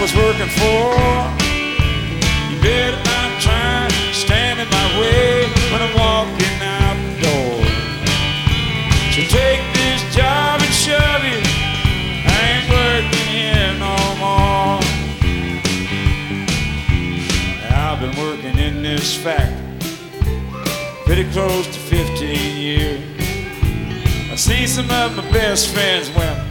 was working for. You better not try to stand in my way when I'm walking out the door. So take this job and shove it. I ain't working here no more. I've been working in this factory pretty close to 15 years. I seen some of my best friends when